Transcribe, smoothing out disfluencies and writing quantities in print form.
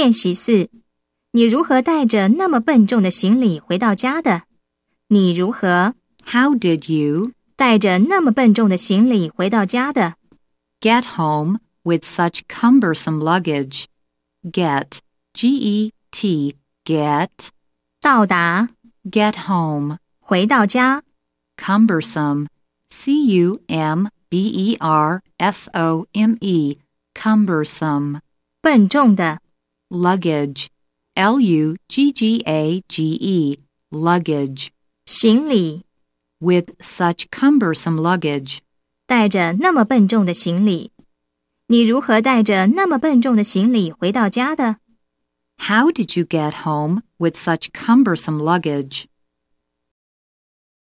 练习4，你如何带着那么笨重的行李回到家的？你如何 How did you 带着那么笨重的行李回到家的？ get home with such cumbersome luggage? Get, G-E-T, get, 到达 get home, 回到家 cumbersome, C-U-M-B-E-R-S-O-M-E, cumbersome, 笨重的 luggage, L-U-G-G-A-G-E, luggage, 行李 with such cumbersome luggage. 带着那么笨重的行李。你如何带着那么笨重的行李回到家的？ How did you get home with such cumbersome luggage?